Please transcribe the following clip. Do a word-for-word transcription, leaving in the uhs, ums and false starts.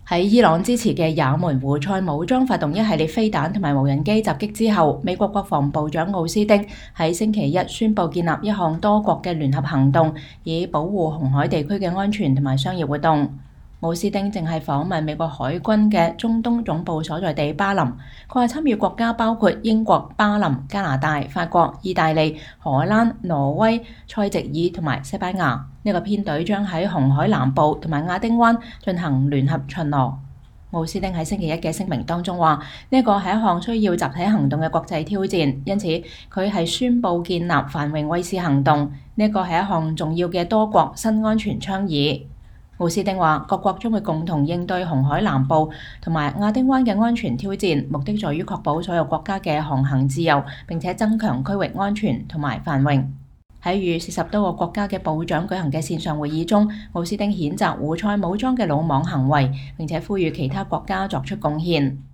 喺伊朗支持嘅也門胡塞武裝發動一系列飛彈同埋無人機襲擊之後，美國國防部長奧斯汀喺星期一宣布建立一項多國嘅聯合行動，以保護紅海地區嘅安全同埋商業活動。奧斯汀正係訪問美國海軍嘅中東總部所在地巴林，佢話參與國家包括英國、巴林、加拿大、法國、意大利、荷蘭、挪威、塞席爾同埋西班牙。呢、這個編隊將喺紅海南部同埋亞丁灣進行聯合巡邏。奧斯汀喺星期一嘅聲明當中話：呢、這個係一項需要集體行動嘅國際挑戰，因此佢係宣布建立繁榮衛士行動。呢、這個係一項重要嘅多國新安全倡議。奧斯汀話：各國將會共同應對紅海南部同埋亞丁灣嘅安全挑戰，目的在於確保所有國家嘅航行自由，並且增強區域安全同埋繁榮。喺與四十多個國家嘅部長舉行嘅線上會議中，奧斯汀譴責胡塞武裝嘅魯莽行為，並且呼籲其他國家作出貢獻。